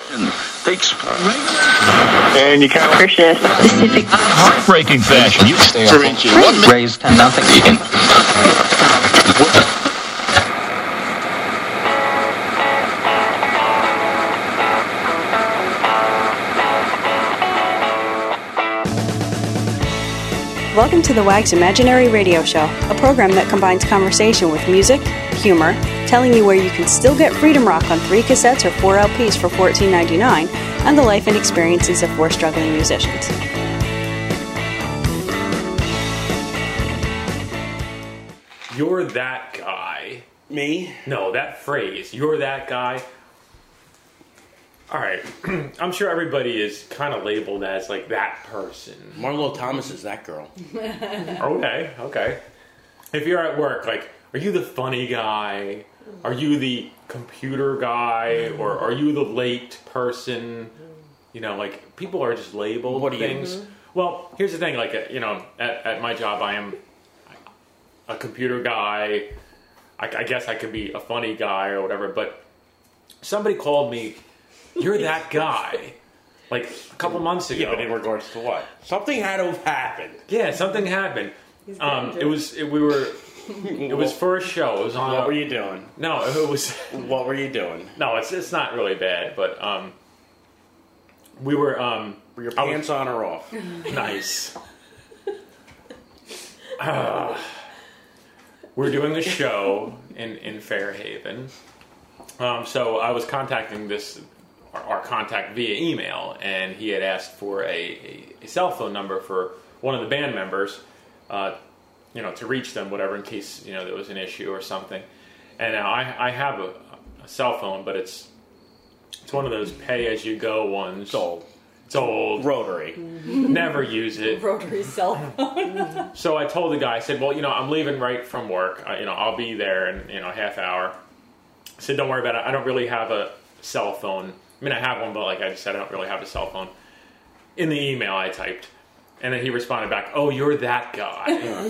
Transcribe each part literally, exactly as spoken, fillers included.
Takes and you kind of Christian specific heartbreaking fashion. You stay raised nothing. Welcome to the Wags Imaginary Radio Show, a program that combines conversation with music, humor, telling you where you can still get Freedom Rock on three cassettes or four L Ps for fourteen ninety-nine, and the life and experiences of four struggling musicians. You're that guy. Me? No, that phrase, you're that guy. All right, I'm sure everybody is kind of labeled as like that person. Marlo Thomas is that girl. Okay, okay. If you're at work, like, are you the funny guy? Are you the computer guy? Or are you the late person? You know, like, people are just labeled what are things. You? Well, here's the thing, like, you know, at, at my job, I am a computer guy. I, I guess I could be a funny guy or whatever, but somebody called me, you're that guy, like a couple months ago. Yeah, but in regards to what? Something had to have happened. Yeah, something happened. Um, it was, it, we were, it was for a show. It was on what a, were you doing? No, it was... What were you doing? No, it's it's not really bad, but um, we were... Um, were your pants was, on or off? Nice. Uh, we're doing a show in, in Fairhaven. Um, so I was contacting this... Our, our contact via email, and he had asked for a, a, a cell phone number for one of the band members, uh, you know, to reach them, whatever, in case, you know, there was an issue or something. And now I, I have a, a cell phone, but it's it's one of those pay-as-you-go ones. It's old. It's old. Rotary. Never use it. Rotary cell phone. So I told the guy, I said, well, you know, I'm leaving right from work. I, you know, I'll be there in, you know, a half hour. I said, don't worry about it. I don't really have a cell phone. I mean, I have one, but like I just said, I don't really have a cell phone. In the email I typed. And then he responded back, oh, you're that guy.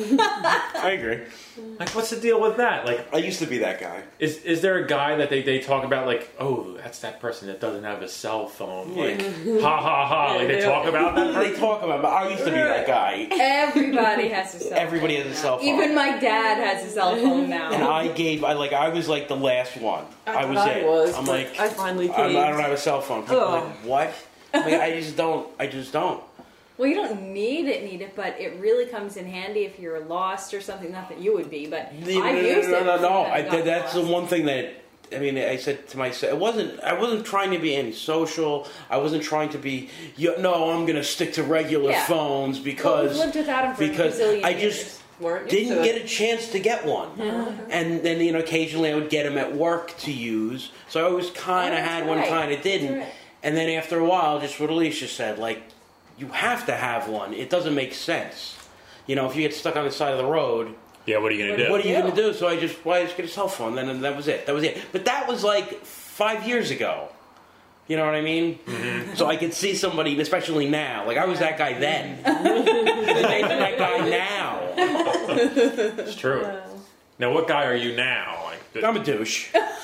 I agree. Like, what's the deal with that? Like, I used to be that guy. Is is there a guy that they, they talk about, like, oh, that's that person that doesn't have a cell phone? Like, ha, ha, ha. Like, they talk about that person? They talk about, but I used to be that guy. Everybody has a cell phone. Everybody has a cell phone. Even my dad has a cell phone now. And I gave, I like, I was like the last one. I, I was I it. Was, I'm like, I finally came. I'm, I don't have a cell phone. People are Ugh. like, what? Like, I just don't, I just don't. Well, you don't need it, need it, but it really comes in handy if you're lost or something. Not that you would be, but No, I've no, used no, it. no, no, no. I, got that's lost. the one thing that, I mean, I said to myself, it wasn't, I wasn't trying to be antisocial. I wasn't trying to be, you, no, I'm going to stick to regular Yeah. phones Well, because, we've lived without him for because a gazillion I years. just Weren't didn't used to get it. a chance to get one. Yeah. And then, you know, occasionally I would get them at work to use. So I always kind Oh, of that's had one, right. kind of didn't. That's right. And then after a while, just what Alicia said, like, you have to have one. It doesn't make sense. You know, if you get stuck on the side of the road, Yeah, what are you going to do? what are you going to do? So I just, well, I just get a cell phone. Then and that was it. That was it. But that was like five years ago. You know what I mean? Mm-hmm. So I could see somebody, and especially now. Like I was that guy then. I'm that guy now. It's true. Now, what guy are you now? Like, I'm a douche.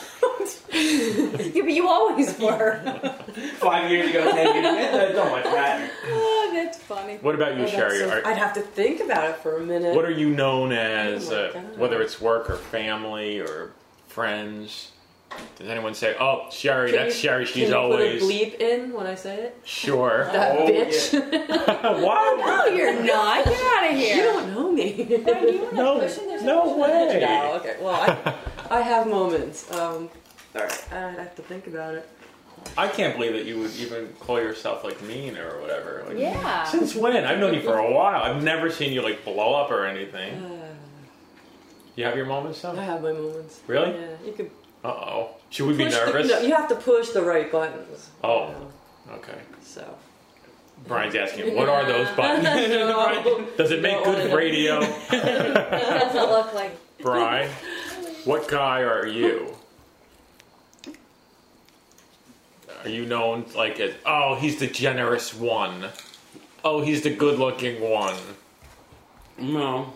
Yeah, but you always were. Five years ago, ten years ago, it don't much matter. Oh, that's funny. What about you, Oh, Sherry? so- Are- I'd have to think about it for a minute. What are you known as, Oh my uh, God. whether it's work or family or friends? Does anyone say, oh, Sherry, Can that's you- Sherry, she's can you always... put a bleep in when I say it? Sure. That Oh, bitch. What? No, you're not. Get out of here. You don't know me. No, no way. No, okay. Well, I, I have moments. Um, all right, I'd have to think about it. I can't believe that you would even call yourself, like, mean or whatever. Like, Yeah. Since when? I've known you for a while. I've never seen you, like, blow up or anything. Uh, You have your moments, I though? have my moments. Really? Yeah, you could Uh-oh. Should we be push the- nervous? no, you have to push the right buttons. Oh. You know, Okay. so. Brian's asking, what are those buttons? No. Does it make Don't good wanna know. radio? It doesn't look like. Brian, what guy are you? Are you known like as, oh, he's the generous one. Oh, he's the good-looking one. No.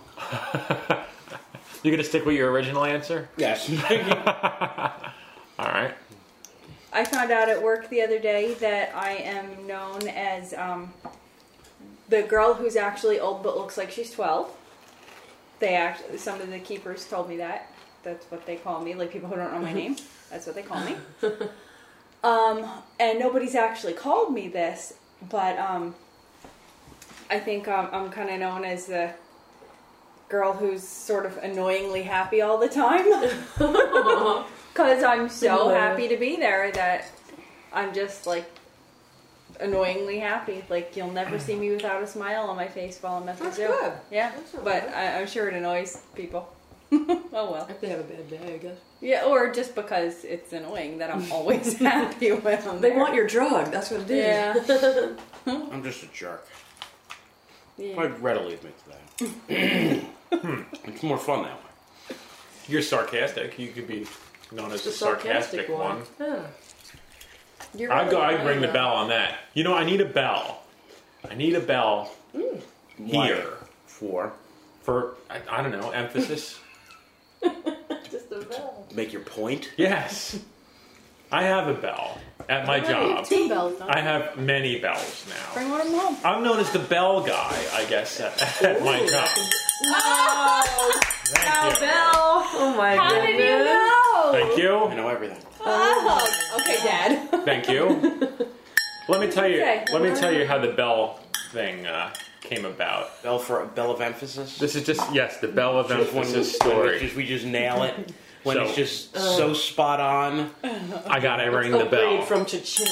You gonna stick with your original answer? Yes. All right. I found out at work the other day that I am known as um, the girl who's actually old but looks like she's twelve. They actually, some of the keepers told me that. That's what they call me. Like people who don't know my name, that's what they call me. Um, and nobody's actually called me this, but um, I think um, I'm kind of known as the girl who's sort of annoyingly happy all the time. Because I'm so happy to be there that I'm just like annoyingly happy. Like you'll never see me without a smile on my face while I'm at the That's zoo. good. Yeah, That's not but bad. I, I'm sure it annoys people. Oh well. If they have a bad day, I guess. Yeah, or just because it's annoying that I'm always happy when I'm They there. want your drug. That's what it is. Yeah. I'm just a jerk. Yeah. I'd readily admit to that. It's more fun that way. You're sarcastic. You could be known as The the sarcastic, sarcastic one. one. Yeah. You're I'd really go. I'd funny, ring the though. bell on that. You know, I need a bell. I need a bell here For for I, I don't know emphasis. Just a bell. make your point. Yes, I have a bell at my job. Two bells, don't I have many bells now. Bring one of them home. I'm known as the bell guy, I guess, at, at my job. Oh, Thank you. Bell. Oh my How goodness. did you know? Thank I you. know everything. Oh, okay, Dad. Thank you. Let me tell you. Okay. Let me tell you how the bell thing uh, came about. Bell for bell of emphasis. This is just yes, the bell of Just when emphasis we- when we story. just, we just nail it. When So- it's just so spot on. I gotta ring the Upgrade bell. from cha-ching.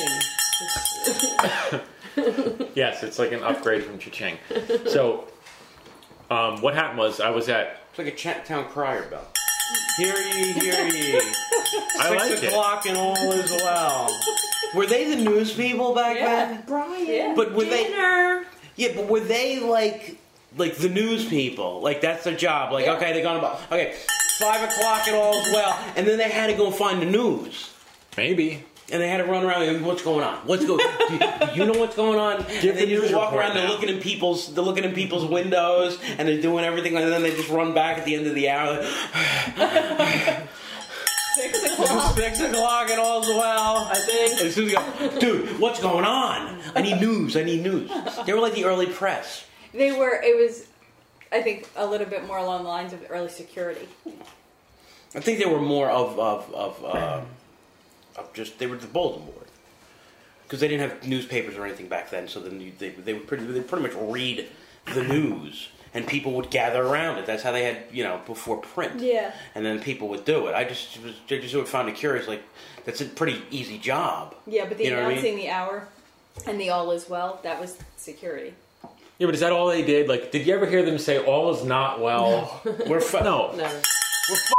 Yes, it's like an upgrade from cha-ching. So, um, what happened was I was at. It's like a Chat Town crier bell. Hear ye, hear ye. I like Six it. o'clock and all is well. Were they the news people back Yeah. then? Brian. Yeah. But were Dinner. they? Yeah, but were they like like the news people? Like that's their job. Like Yeah. okay, they're going about okay, five o'clock and all is well, and then they had to go find the news. Maybe. And they had to run around and what's going on? What's going? do, you, do you know what's going on? Give and they the just news walk report around. They're now. looking in people's. They're looking in people's windows, and they're doing everything. And then they just run back at the end of the hour. Like, Six o'clock. Six o'clock and all's well. I think. As soon as you go, dude, what's going on? I need news. I need news. They were like the early press. They were. It was, I think, a little bit more along the lines of early security. I think they were more of of of, uh, of just they were the bulletin board because they didn't have newspapers or anything back then. So then you, they they would pretty they pretty much read the news and people would gather around it. That's how they had you know before print. Yeah. And then people would do it. I just was I just would found it curious. Like that's a pretty easy job. Yeah, but the You know what I announcing mean? the hour and the all is well, that was security. Yeah, but is that all they did? Like, did you ever hear them say "all is not well"? We're fu- No. Never. We're fu-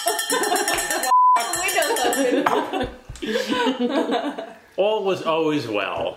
Windows open. All was always well.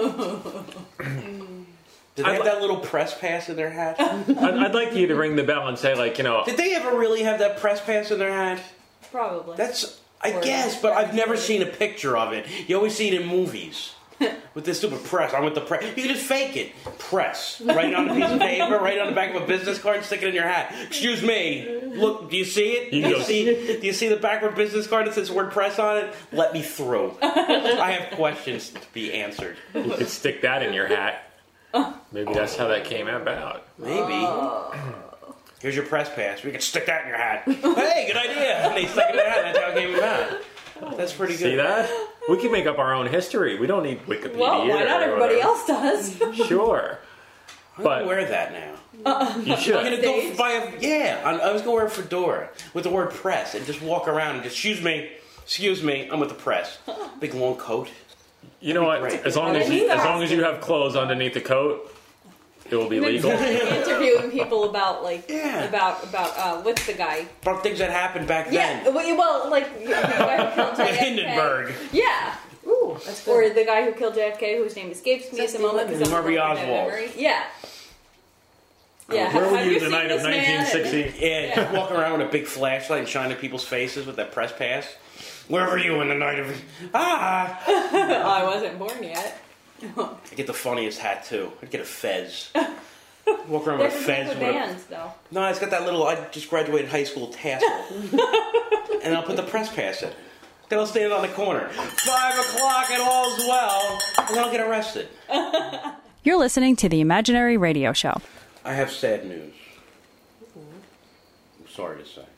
Did they have that little press pass in their hat? I'd, I'd like you to ring the bell and say, like, you know, Did they ever really have that press pass in their hat? Probably. That's, I Or guess, like but I've never press. seen a picture of it. You always see it in movies. With this stupid press. I'm with the press. You can just fake it. Press. Write it on a piece of paper, write it on the back of a business card, and stick it in your hat. Excuse me. Look, do you see it? You Do you go- see, do you see the back of a business card that says the word press on it? Let me through. I have questions to be answered. you could stick that in your hat. Maybe that's how that came about. Maybe. Here's your press pass. We can stick that in your hat. Hey, good idea. And they stuck it in their hat. That's how it came about. That's pretty good. See that? We can make up our own history. We don't need Wikipedia. well, why not? or Everybody whatever. else does. Sure. I'm gonna But wear that now. you I'm should. gonna go Stage? buy a yeah. I'm, I was gonna wear a fedora with the word press and just walk around and just excuse me, excuse me. I'm with the press. Big long coat. You know what? Great. As long as you, as long as you have clothes underneath the coat, it will be legal. Interviewing people about like Yeah. about about uh, what's the guy? About things that happened back Yeah, then. well, well, like the guy who killed J F K. Hindenburg. Yeah, Ooh, that's or good. the guy who killed J F K, whose name escapes me at the Jesse moment. 'cause I'm Harvey blanking on Oswald. memory. Yeah. Yeah. Where were Have you you the seen night of this man? nineteen sixty? Yeah, just walking around with a big flashlight and shining people's faces with that press pass. Where were you in the night of ah? I wasn't born yet. I get the funniest hat too. I'd get a fez. Walk around They're with a from fez. the With a, bands, though. no, it's got that little. I just graduated high school tassel, and I'll put the press pass in. Then I'll stand on the corner. Five o'clock and all's well, and then I'll get arrested. You're listening to the Imaginary Radio Show. I have sad news. I'm sorry to say.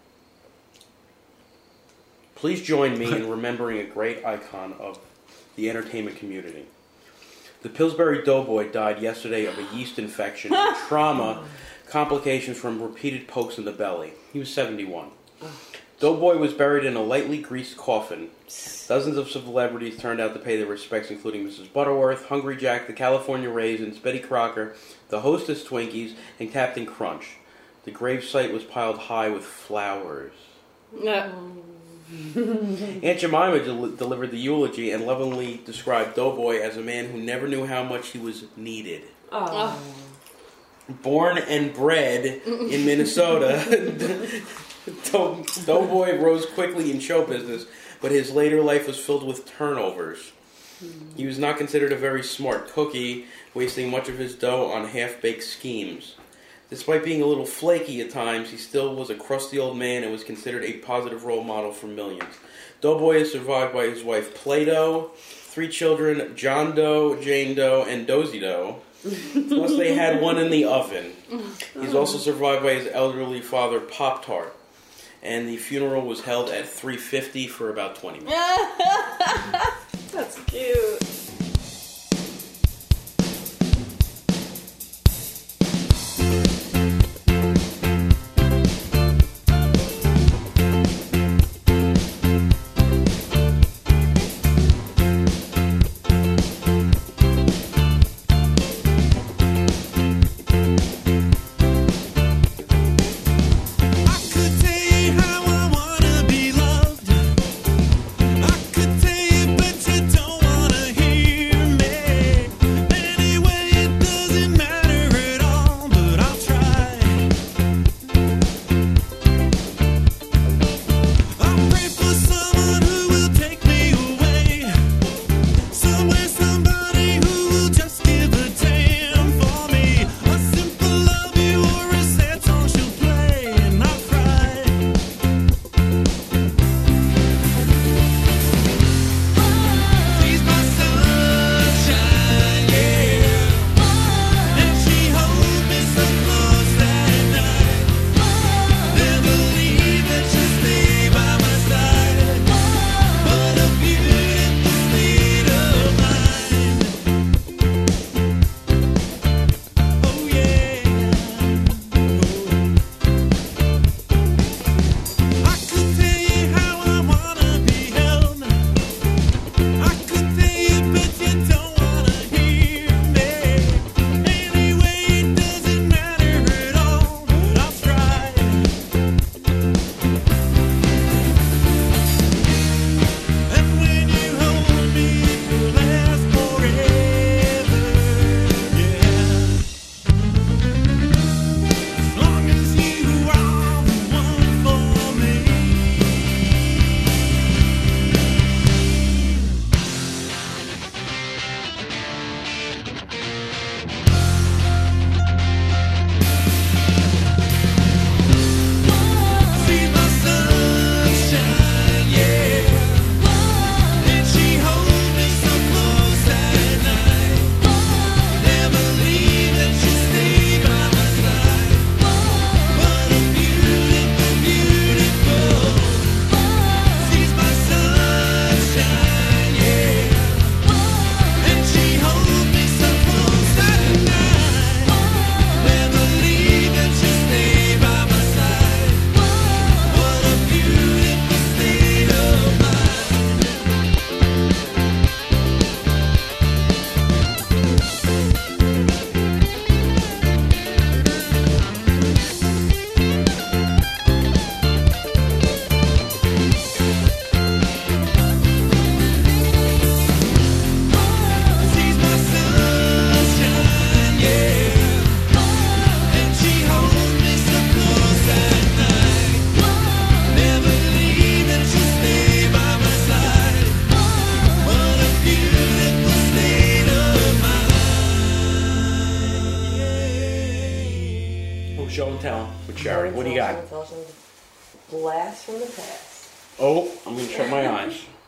Please join me in remembering a great icon of the entertainment community. The Pillsbury Doughboy died yesterday of a yeast infection and trauma complications from repeated pokes in the belly. He was seventy-one. Doughboy was buried in a lightly greased coffin. Dozens of celebrities turned out to pay their respects, including Missus Butterworth, Hungry Jack, the California Raisins, Betty Crocker, the Hostess Twinkies, and Captain Crunch. The gravesite was piled high with flowers. No. Aunt Jemima del- delivered the eulogy and lovingly described Doughboy as a man who never knew how much he was needed. Oh. Born and bred in Minnesota, Dough- Doughboy rose quickly in show business, but his later life was filled with turnovers. He was not considered a very smart cookie, wasting much of his dough on half-baked schemes. Despite being a little flaky at times, he still was a crusty old man and was considered a positive role model for millions. Doughboy is survived by his wife Play-Doh, three children, John Doe, Jane Doe, and Dozy Doe. Plus they had one in the oven. He's also survived by his elderly father Pop-Tart. And the funeral was held at three fifty for about twenty minutes. That's cute. Show and tell with Sherry. What do you got? Blast from the past. Oh, I'm going to shut my eyes.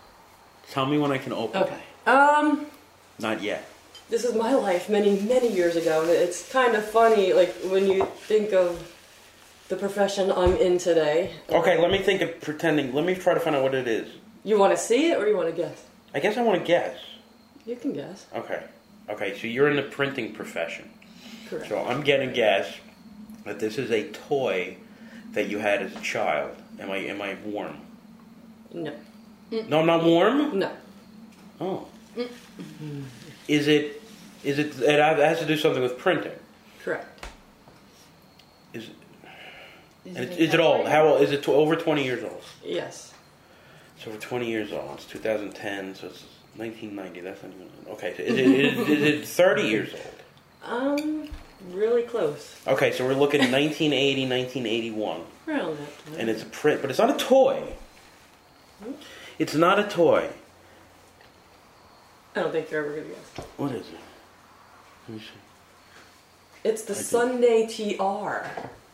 Tell me when I can open. Okay. Um, Not yet. this is my life many, many years ago, and it's kind of funny, like, when you think of the profession I'm in today. Okay, let me think of pretending. Let me try to find out what it is. You want to see it, or you want to guess? I guess I want to guess. You can guess. Okay. Okay, so you're in the printing profession. Correct. So I'm going to guess that this is a toy that you had as a child. Am I am I warm? No. No, I'm not warm? No. Oh. Is it, is it, it has to do something with printing? Correct. Is it, and it, is it old? How old? Is it tw- over twenty years old? Yes. It's over twenty years old. It's two thousand ten, so it's nineteen ninety. That's not even, okay. So is it, is, is it thirty years old? Um, really close. Okay, so we're looking at nineteen eighty, nineteen eighty-one. Around that time. And it's a print, but it's not a toy. It's not a toy. I don't think you're ever going to guess. What is it? Let me see. It's the I do. Sunday T R.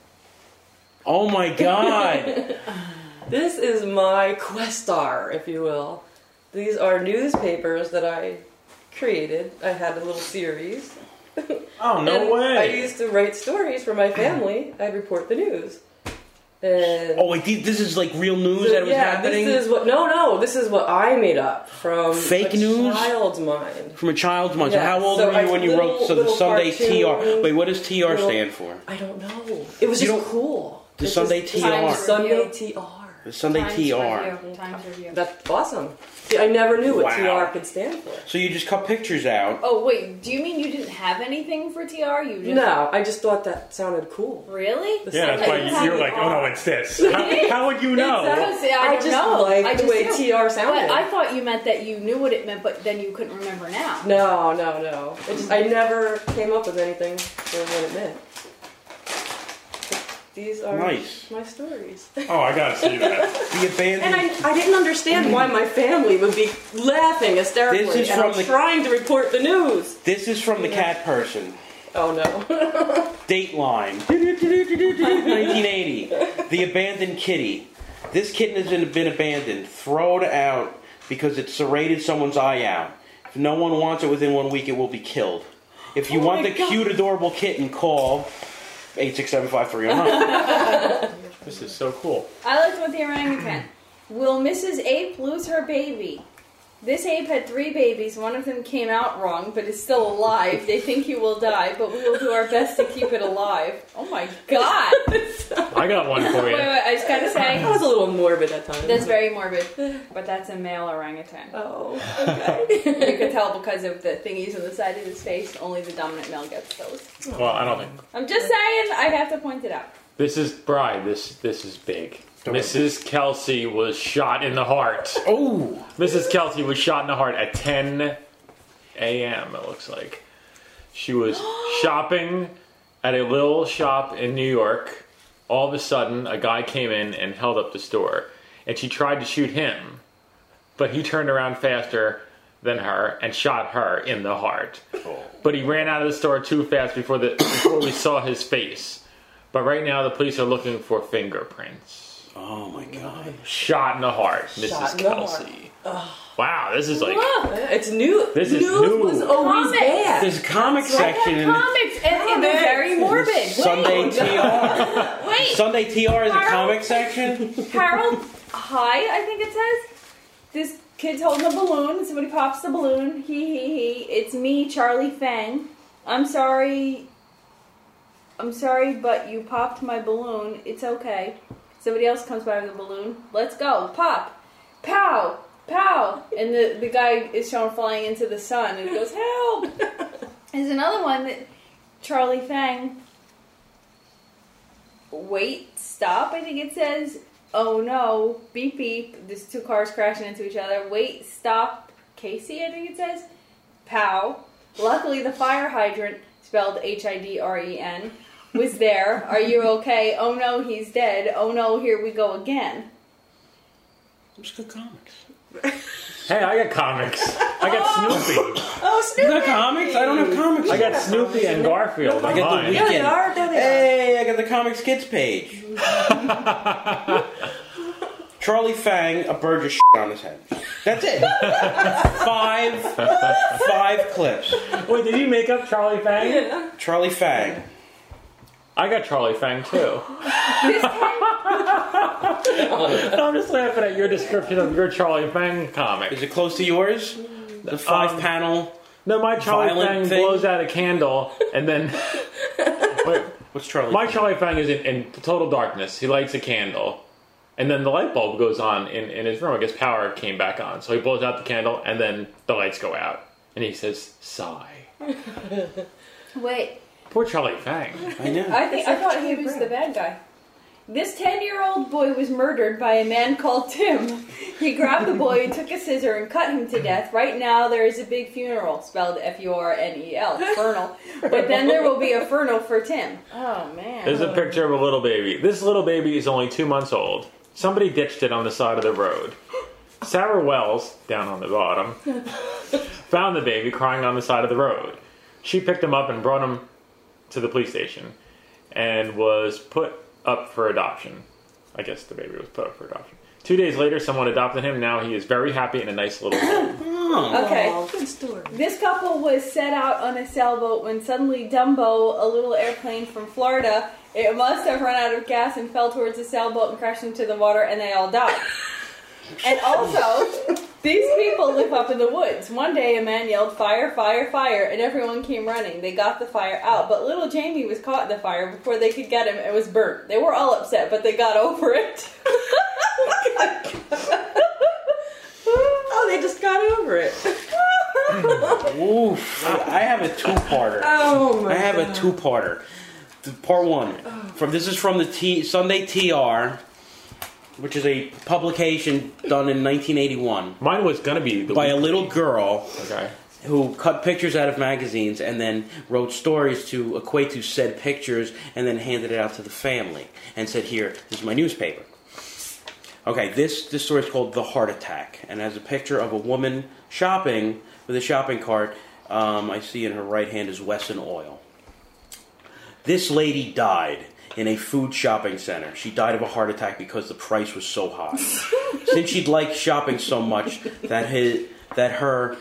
Oh my god! This is my Questar, if you will. These are newspapers that I created. I had a little series. Oh, no And way! I used to write stories for my family. I'd report the news. And Oh wait, this is like real news so, that was yeah, happening? this is what. No, no, this is what I made up from Fake a news? child's mind. From a child's mind. So Yeah, how old so were you I- when you little- wrote so the little Sunday T R? cartoon, Wait, what does T R little- stand for? I don't know. It was You just don't- cool. The It's Sunday just- T R. it's Sunday T R. The Sunday Times T R. review. Times review. That's awesome. See, I never knew what Wow. T R could stand for. So you just cut pictures out. Oh wait, do you mean you didn't have anything for T R? You just No, I just thought that sounded cool. Really? The Yeah, that's Sunday why T you're R. like, oh no, it's this. How, how would you know? Exactly. I, I don't just know. like I the just way know. T R sounded. But I thought you meant that you knew what it meant, but then you couldn't remember now. No, no, no. It just, I never came up with anything for what it meant. These are Nice. my stories. Oh, I gotta see that. The abandoned. And I, I didn't understand why my family would be laughing hysterically. This is and from I'm the- trying to report the news. This is from the cat person. Oh no. Dateline. nineteen eighty. The abandoned kitty. This kitten has been, been abandoned, thrown out because it serrated someone's eye out. If no one wants it within one week, it will be killed. If you Oh want my the God. cute, adorable kitten, call eight six seven five three zero nine. This is so cool. I liked with the orangutan. Will Missus Ape lose her baby? This ape had three babies. One of them came out wrong, but is still alive. They think he will die, but we will do our best to keep it alive. Oh my god! I got one for Wait, you. wait, I just gotta say, That was a little morbid at times. that's very morbid, but that's a male orangutan. Oh, okay. You can tell because of the thingies on the side of his face. Only the dominant male gets those. Well, I don't think. I'm just saying. I have to point it out. This is Bride. This this is big. Missus Kelsey was shot in the heart. Oh! Missus Kelsey was shot in the heart at ten a.m. It looks like she was shopping at a little shop in New York. All of a sudden, a guy came in and held up the store, and she tried to shoot him, but he turned around faster than her and shot her in the heart. But he ran out of the store too fast before the before we saw his face. But right now, the police are looking for fingerprints. Oh my god. Shot in the heart, Missus Shot in the Kelsey. Wow, this is like It's new. This is news new. was always Comics. bad. There's a comic section in the Comics, and, and they're very morbid. Sunday T R. Wait, Sunday T R is a Harold? comic section? Harold High, I think it says. This kid's holding a balloon. Somebody pops the balloon. He, he, he. It's me, Charlie Fang. I'm sorry. I'm sorry, but you popped my balloon. It's okay. Somebody else comes by with a balloon. Let's go. Pop. Pow. Pow. And the, the guy is shown flying into the sun and he goes, help. There's another one that Charlie Fang. Wait, stop, I think it says. Oh no, beep beep. There's two cars crashing into each other. Wait, stop, Casey, I think it says. Pow. Luckily, the fire hydrant, spelled H I D R E N, was there. Are you okay? Oh no, he's dead. Oh no, here we go again. Just good comics. Hey, I got comics. I got Snoopy. Oh, You Snoopy! got comics? I don't have comics. I got Snoopy and Garfield I on got the mine. Yeah, they weekend. are. There they Hey, I got the Comics Kids page. Charlie Fang, a bird just shit on his head. That's it. five, five clips. Wait, did you make up Charlie Fang? Charlie Fang. I got Charlie Fang too. I'm just laughing at your description of your Charlie Fang comic. Is it close to yours? The five Um, panel. No, my Charlie violent Fang thing? blows out a candle and then. Wait, What's Charlie? my Fang? Charlie Fang is in, in total darkness. He lights a candle, and then the light bulb goes on in, in his room. I guess power came back on, so he blows out the candle, and then the lights go out, and he says, "Sigh." Wait, Poor Charlie Fang. I know. I think I thought he was the bad guy. This ten-year-old boy was murdered by a man called Tim. He grabbed the boy and took a scissor and cut him to death. Right now there is a big funeral, spelled F U R N E L, fernal. But then there will be a fernal for Tim. Oh, man. There's a picture of a little baby. This little baby is only two months old. Somebody ditched it on the side of the road. Sarah Wells, down on the bottom, found the baby crying on the side of the road. She picked him up and brought him to the police station and was put up for adoption. I guess the baby was put up for adoption. Two days later, someone adopted him. Now he is very happy in a nice little home. Okay. Oh, good story. This couple was set out on a sailboat when suddenly Dumbo, a little airplane from Florida, it must have run out of gas and fell towards the sailboat and crashed into the water, and they all died. And also, these people live up in the woods. One day a man yelled, "Fire, fire, fire," and everyone came running. They got the fire out, but little Jamie was caught in the fire before they could get him and was burnt. They were all upset, but they got over it. Oh, they just got over it. Oof. I have a two-parter. Oh my I have God. a two-parter. The Part one. From this is from the T, Sunday T R, which is a publication done in nineteen eighty-one Mine was going to be the by a weekly. little girl Okay. who cut pictures out of magazines and then wrote stories to equate to said pictures and then handed it out to the family and said, "Here, this is my newspaper." Okay, this, this story is called The Heart Attack and has a picture of a woman shopping with a shopping cart. Um, I see in her right hand is Wesson Oil. This lady died in a food shopping center. She died of a heart attack because the price was so high. Since she'd liked shopping so much that his, that her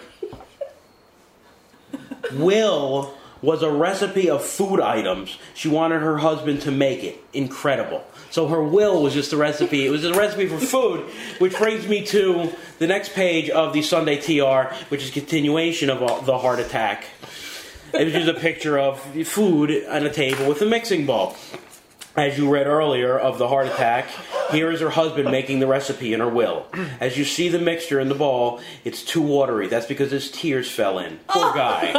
will was a recipe of food items. She wanted her husband to make it. Incredible. So her will was just a recipe. It was a recipe for food, which brings me to the next page of the Sunday T R, which is a continuation of the heart attack. It was just a picture of food on a table with a mixing bowl. As you read earlier of the heart attack, here is her husband making the recipe in her will. As you see the mixture in the bowl, it's too watery. That's because his tears fell in. Poor guy.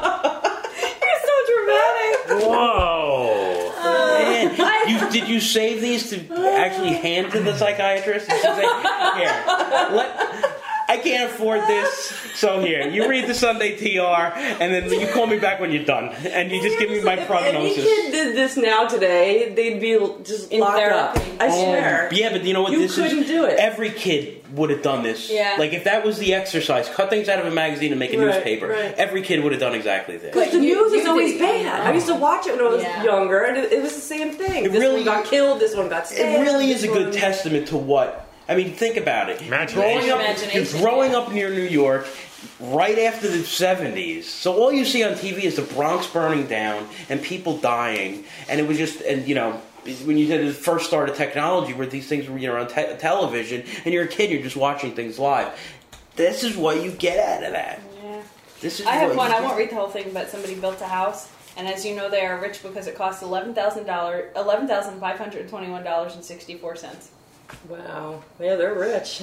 You're so dramatic. Whoa. Man, you, did you save these to actually hand to the psychiatrist? Did you say, here, let, I can't afford this, so here, you read the Sunday T R, and then you call me back when you're done, and you just give me my If any prognosis. kid did this now today, they'd be just In locked therapy. up. I swear. Yeah, but you know what You this is? couldn't do it. Every kid would have done this. Yeah. Like, if that was the exercise, cut things out of a magazine and make a Right, newspaper, right. every kid would have done exactly this. But the You- news you is always did- bad. I used to watch it when I was Yeah. younger, and it, it was the same thing. It this really- one got killed, this one got It stabbed. really is a this good one- testament to what... I mean, think about it. Imagination. Growing up, you're Imagination, growing yeah. up near New York right after the seventies. So all you see on T V is the Bronx burning down and people dying. And it was just, and you know, when you did the first start of technology where these things were, you know, on te- television, and you're a kid, you're just watching things live. This is what you get out of that. Yeah. This is I have what one. you I get. won't read the whole thing, but somebody built a house, and as you know, they are rich because it costs eleven thousand dollars, eleven thousand five hundred twenty-one dollars and sixty-four cents. Wow. Yeah, they're rich.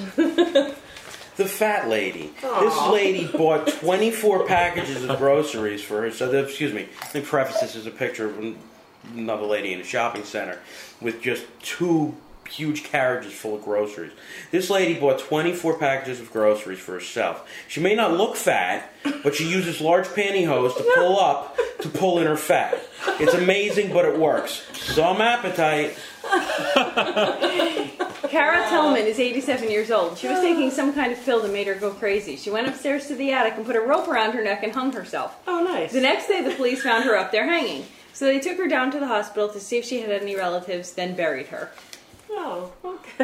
The fat lady. Aw. This lady bought twenty-four packages of groceries for her. So, the, excuse me. Let me preface this as a picture of another lady in a shopping center with just two huge carriages full of groceries. This lady bought twenty-four packages of groceries for herself. She may not look fat, but she uses large pantyhose to pull up to pull in her fat. It's amazing, but it works. Some appetite. Cara Tillman is eighty-seven years old. She was taking some kind of pill that made her go crazy. She went upstairs to the attic and put a rope around her neck and hung herself. Oh, nice. The next day, the police found her up there hanging. So they took her down to the hospital to see if she had any relatives, then buried her. Oh, okay.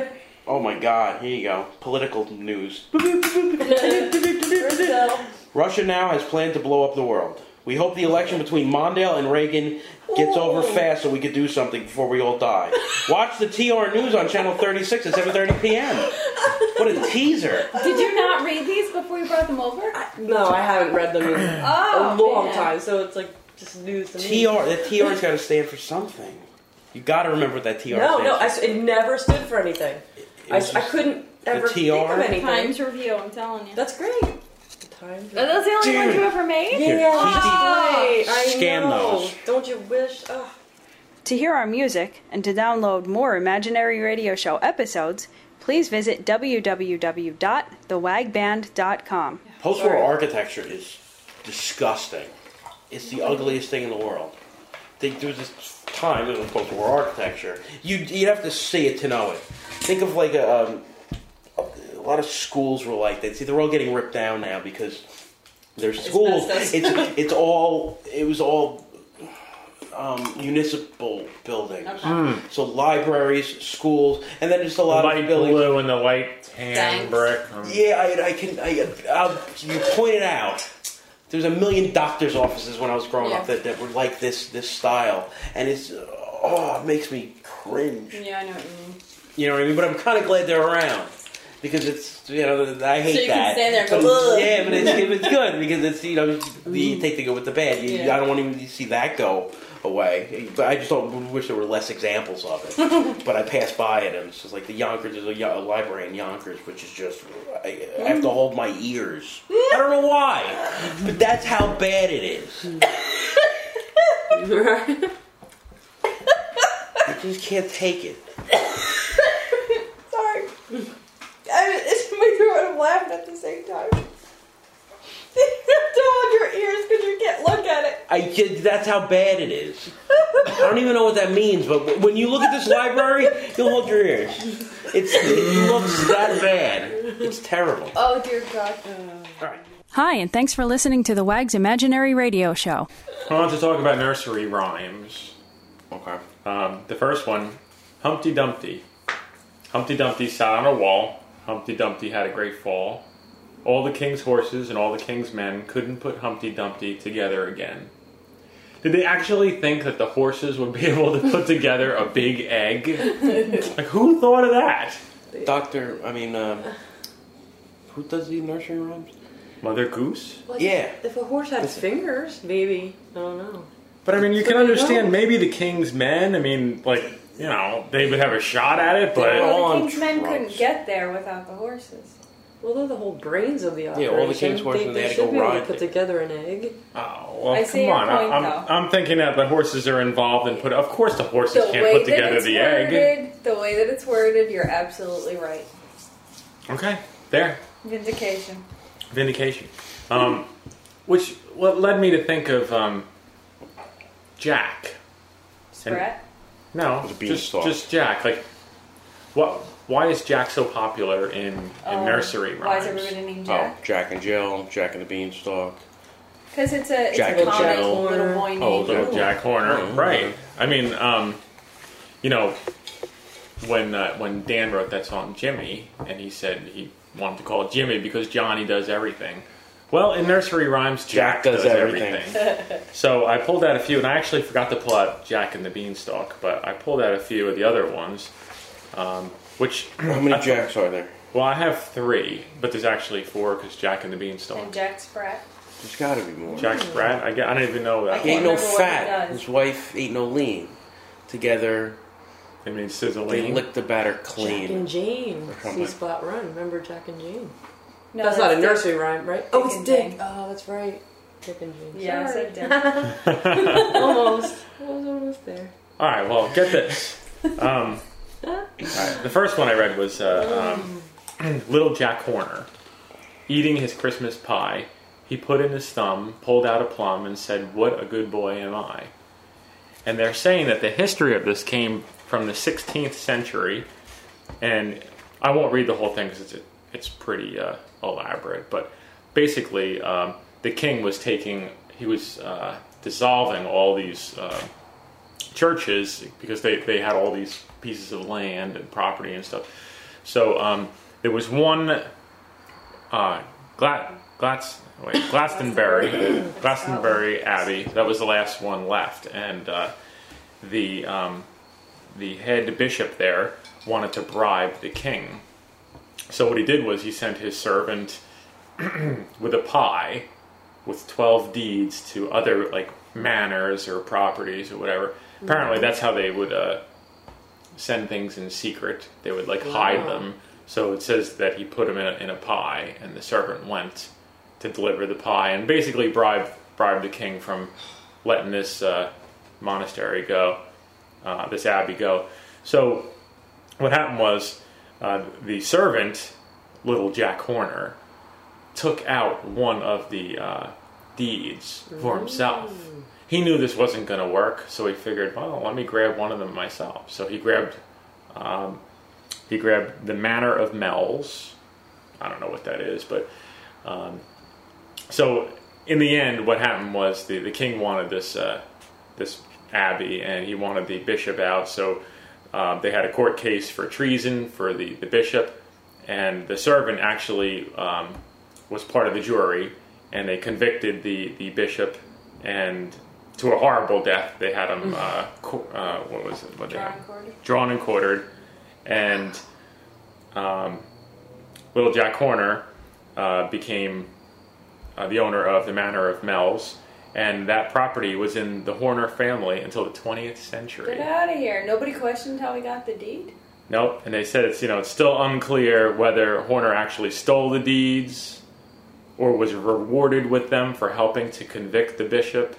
Oh my God! Here you go. Political news. Brazil. Russia now has planned to blow up the world. We hope the election between Mondale and Reagan gets over fast so we could do something before we all die. Watch the T R News on Channel thirty-six at seven thirty p.m. What a teaser. Did you not read these before you brought them over? No, I haven't read them in Oh, a long man. time, so it's like just news to me. T R, the T R's got to stand for something. You got to remember what that T R No, stands no, for. I s it never stood for anything. It I, was I just couldn't ever the think T R? of anything. Times Review, I'm telling you. That's great. Times. That's the only one Dude. you ever made? Yeah, Here, that's keep- right. I Scan know. those. Don't you wish? Ugh. To hear our music and to download more Imaginary Radio Show episodes, please visit w w w dot the wag band dot com. Post-war Sorry. architecture is disgusting. It's the ugliest thing in the world. They, there was this time it was post-war architecture. You you'd have to see it to know it. Think of like a, um, a lot of schools were like that. See, they're all getting ripped down now because there's schools. Asbestos. It's it's all it was all um, municipal buildings. So libraries, schools, and then just a The lot light of buildings. blue and the light tan Thanks. brick. Um, Yeah, I, I can. I, I'll, you pointed out. There's a million doctors' offices when I was growing up Yeah. that, that were like this this style, and it's oh, it makes me cringe. Yeah, I know what you mean. You know what I mean? But I'm kind of glad they're around because it's you know I hate So you can that. stand there and go, But- "Ugh." yeah, but it's, it's good because it's you know you take the good with the bad. You, Yeah. I don't want to even see that go away. But I just don't wish there were less examples of it. But I passed by it and it's just like the Yonkers. There's a, Yo- a library in Yonkers, which is just I, I have to hold my ears. I don't know why, but that's how bad it is. Right? I just can't take it. Sorry. I mean, it's my throat. I'm laughing at the same time. Don't hold your ears because you can't look at it. I just, that's how bad it is. I don't even know what that means, but when you look at this library, you'll hold your ears. It's, it looks that bad. It's terrible. Oh, dear God. All right. Hi, and thanks for listening to the Wags Imaginary Radio Show. I want to talk about nursery rhymes. Okay. Um, the first one, Humpty Dumpty. Humpty Dumpty sat on a wall. Humpty Dumpty had a great fall. All the king's horses and all the king's men couldn't put Humpty Dumpty together again. Did they actually think that the horses would be able to put together a big egg? Like, who thought of that? Doctor, I mean, um, who does the nursery rhymes? Mother Goose? Like, Yeah. If a horse had fingers, maybe. I don't know. But I mean, you So can they understand don't. maybe the king's men. I mean, like, you know, they would have a shot at it, but all Well, on the King's men trucks. couldn't get there without the horses. Well, they're the whole brains of the Yeah, operation. all the king's horses, They, they had to should go be able ride to put it. together an egg. oh well, I come see your on. point, I'm, though. I'm thinking that the horses are involved and put. Of course, the horses The can't way put that together it's the worded, egg. the way that it's worded, you're absolutely right. Okay, there, Vindication. vindication. Um, which what led me to think of um, Jack. Sprat. No, was a just beanstalk. just Jack. Like, what? Why is Jack so popular in, in Oh, nursery rhymes? Why is everybody named Oh, Jack? Jack and Jill, Jack and the Beanstalk. Because it's a, it's Jack a and comic Jill. little boy named Oh, Little okay. Jack Horner, Oh, right? okay. I mean, um, you know, when uh, when Dan wrote that song Jimmy, and he said he wanted to call it Jimmy because Johnny does everything. Well, in nursery rhymes, Jack, Jack does does, everything. everything. So I pulled out a few, and I actually forgot to pull out Jack and the Beanstalk, but I pulled out a few of the other ones, um, which How many I- Jacks are there? Well, I have three, but there's actually four because Jack and the Beanstalk. And Jack Sprat. There's got to be more. Jack Sprat. I, get, I don't even know that. He ain't one. no remember what he fat. does. His wife ain't no lean. Together, I mean, they sizzling. lick the batter Jack and clean. Jane. something. C Spot Run. Remember Jack and Jane? No, that's, not a Dick. nursery rhyme, right? Oh, it's and Dick. Jane. Oh, that's right. Dick and Jane. Yeah, I Sorry. said Dick. almost. I was almost there. All right, well, get this. Um, all right, the first one I read was uh, um, Little Jack Horner. Eating his Christmas pie, he put in his thumb, pulled out a plum, and said, "What a good boy am I." And they're saying that the history of this came from the sixteenth century, and I won't read the whole thing because it's, it's pretty uh, elaborate, but basically um, the king was taking, he was uh, dissolving all these uh, churches because they, they had all these pieces of land and property and stuff. So um, there was one uh, Gla- Glas- wait, Glastonbury, Glastonbury Abbey. That was the last one left, and uh, the um, the head bishop there wanted to bribe the king. So what he did was he sent his servant with a pie with twelve deeds to other like manors or properties or whatever. Apparently that's how they would uh, send things in secret. They would like hide them. So it says that he put them in a, in a pie, and the servant went to deliver the pie and basically bribe bribe the king from letting this uh, monastery go, uh, this abbey go. So what happened was uh, the servant, little Jack Horner, took out one of the uh, deeds for himself. He knew this wasn't going to work, so he figured, well, let me grab one of them myself. So he grabbed, um, he grabbed the Manor of Mells. I don't know what that is, but um, so in the end, what happened was the, the king wanted this uh, this abbey, and he wanted the bishop out. So uh, they had a court case for treason for the, the bishop, and the servant actually um, was part of the jury, and they convicted the, the bishop, and to a horrible death. They had him, uh, co- uh, what was it? What Drawn and quartered. Drawn and quartered. And um, little Jack Horner uh, became uh, the owner of the Manor of Mells, and that property was in the Horner family until the twentieth century. Get out of here. Nobody questioned how we got the deed? Nope, and they said it's, you know, it's still unclear whether Horner actually stole the deeds or was rewarded with them for helping to convict the bishop.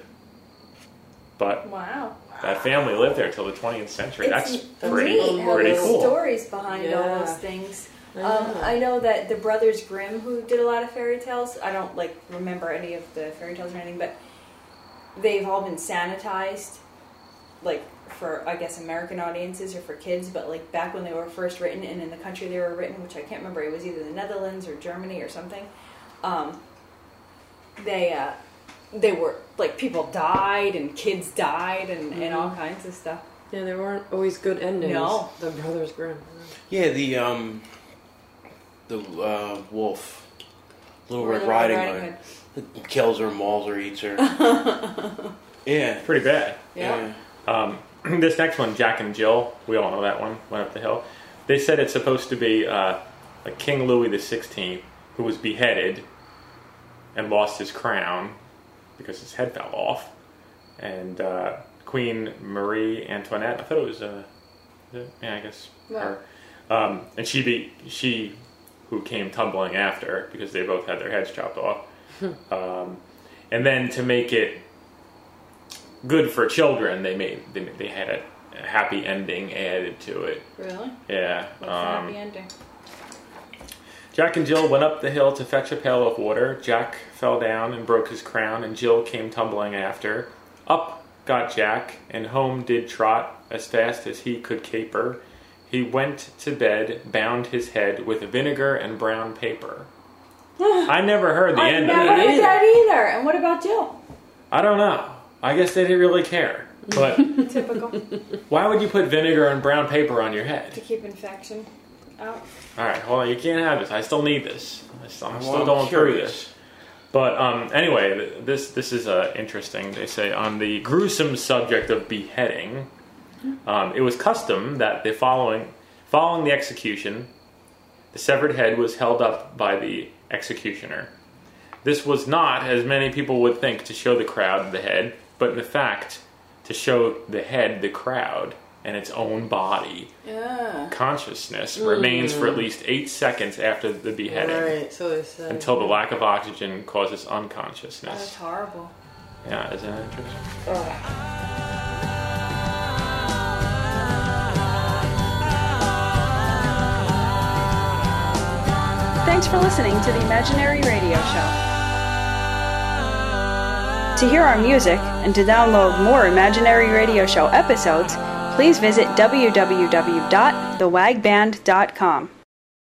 But Wow. that family lived there till the twentieth century. It's That's pretty, neat how pretty there's cool. stories behind all Yeah. those things. I Um, know. I know that the Brothers Grimm, who did a lot of fairy tales, I don't like remember any of the fairy tales or anything, but they've all been sanitized, like for I guess American audiences or for kids. But like back when they were first written and in the country they were written, which I can't remember, it was either the Netherlands or Germany or something. Um, they uh, they were like people died and kids died and, and all kinds of stuff. Yeah, there weren't always good endings. No. The Brothers Grimm. Yeah, the um, the uh, wolf, Little Red Little Riding Riding Hood, It kills her, mauls her, eats her. Yeah, Pretty bad. Yeah. Um, this next one, Jack and Jill, we all know that one, went up the hill. They said it's supposed to be uh, like King Louis the sixteenth, who was beheaded and lost his crown because his head fell off. And uh, Queen Marie Antoinette, I thought it was, uh, yeah, I guess her. Um, and she, be, she who came tumbling after because they both had their heads chopped off. um, and then to make it good for children, they made they, they had a, a happy ending added to it. Really? Yeah. What's the Um, happy ending? Jack and Jill went up the hill to fetch a pail of water. Jack fell down and broke his crown, and Jill came tumbling after. Up got Jack, and home did trot as fast as he could caper. He went to bed, bound his head with vinegar and brown paper. I never heard the I end never of that. heard that either. And what about Jill? I don't know. I guess they didn't really care. But Typical. why would you put vinegar and brown paper on your head? To keep infection out. All right, hold on. You can't have this. I still need this. I'm still, I'm still Well, I'm going through curious. this. But um, anyway, th- this this is uh, interesting. They say on the gruesome subject of beheading, um, it was custom that the following following the execution, the severed head was held up by the executioner. This was not, as many people would think, to show the crowd the head, but in fact to show the head the crowd and its own body. Yeah. Consciousness remains for at least eight seconds after the beheading. Right, so they said. Until the lack of oxygen causes That's unconsciousness. horrible. Yeah, isn't that interesting? Thanks for listening to the Imaginary Radio Show. To hear our music and to download more Imaginary Radio Show episodes, please visit w w w dot the wag band dot com.